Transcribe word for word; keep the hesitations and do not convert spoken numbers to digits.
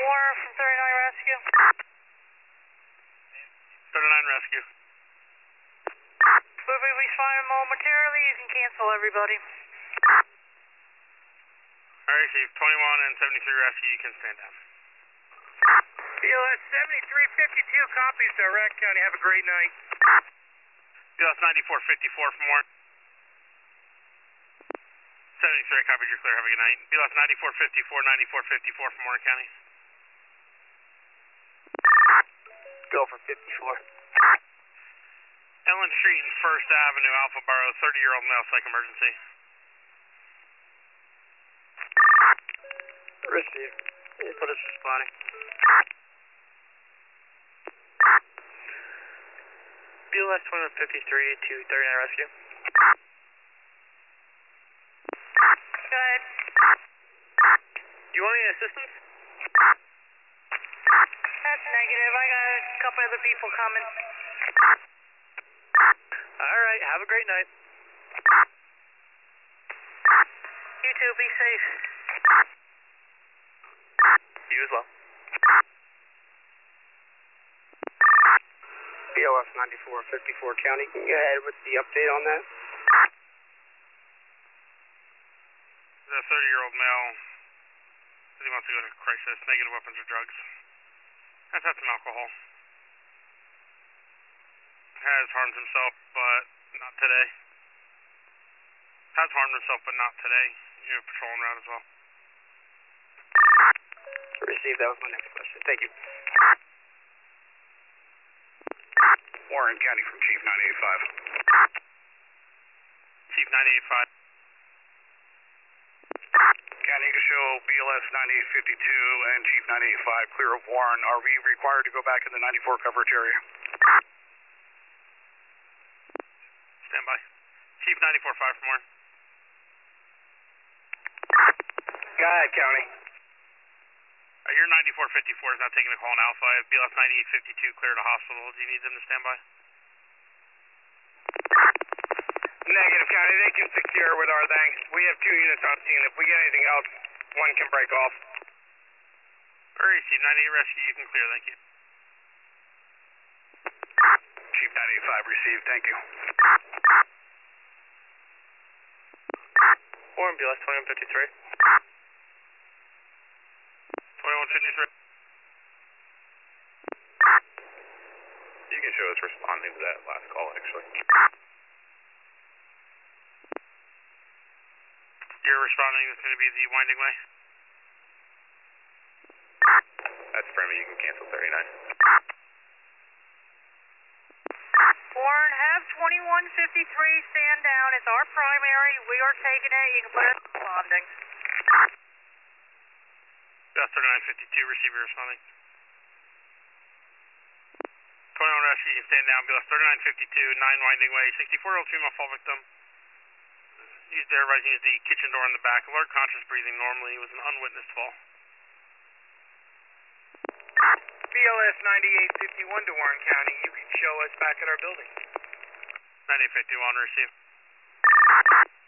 four from thirty-nine Rescue. thirty-nine Rescue. We'll be responding momentarily. You can cancel everybody. I received twenty-one and seventy-three Rescue. You can stand down. B L S seventy-three fifty-two copies to Rack County. Have a great night. B L S ninety-four fifty-four from Warren. seventy-three copies, you're clear. Have a good night. B L S ninety-four fifty-four, ninety-four fifty-four from Warren County. Go for fifty-four. Ellen Street and First Avenue, Alpha Borough, thirty-year-old male, psych emergency. Receive. Put us responding. B L S twenty-one fifty-three to thirty-nine Rescue. Go ahead. Do you want any assistance? That's negative. I got a couple other people coming. Alright, have a great night. You too, be safe. You as well. B L S ninety-four fifty-four County, can you go ahead with the update on that? The thirty-year-old male says he wants to go to crisis, negative weapons or drugs. Has had some alcohol. Has harmed himself, but not today. Has harmed himself, but not today. You're patrolling around as well. Received, that was my next question. Thank you. Warren County from Chief nine eighty-five. Chief nine eighty-five. County to show B L S ninety-eight fifty-two and Chief nine eighty-five clear of Warren. Are we required to go back in the ninety-four coverage area? Stand by. Chief ninety-four five from Warren. Go ahead, County. Uh, your ninety-four fifty-four is not taking a call in Alpha. I have B L S ninety-eight fifty-two clear to hospital. Do you need them to stand by? Negative, County. They can secure with our thanks. We have two units on scene. If we get anything else, one can break off. Hurry, Chief ninety-eight Rescue. You can clear. Thank you. Chief nine eighty-five received. Thank you. Warren, B L S twenty-one fifty-three. twenty-one fifty-three. You can show us responding to that last call, actually. You're responding is going to be the Winding Way. That's Fremmy. You can cancel thirty-nine. Warren, have twenty-one fifty-three stand down. It's our primary. We are taking it. You can put us responding. That's thirty-nine fifty-two. Receiver responding. twenty-one Rescue. You can stand down. B L S thirty-nine fifty-two, nine Winding Way. sixty-four-year-old female fall victim. Used air rising used the kitchen door in the back. Alert, conscious, breathing normally. It was an unwitnessed fall. B L S ninety-eight fifty-one to Warren County. You can show us back at our building. ninety-eight fifty-one, receive.